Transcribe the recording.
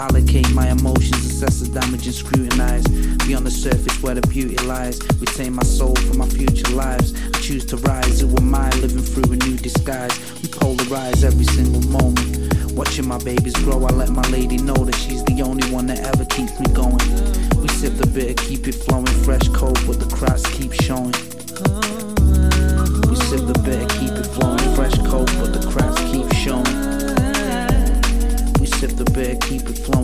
Allocate my emotions, assess the damage and scrutinize. Beyond the surface where the beauty lies. Retain my soul for my future lives. I choose to rise, who am I living through a new disguise? We polarize every single moment. Watching my babies grow, I let my lady know that she's the only one that ever keeps me going. We sip the bitter, keep it flowing, fresh cold, but the cracks keep showing. We sip the bitter, keep it flowing, fresh cold, but the cracks keep showing. We sip the bitter, keep it flowing.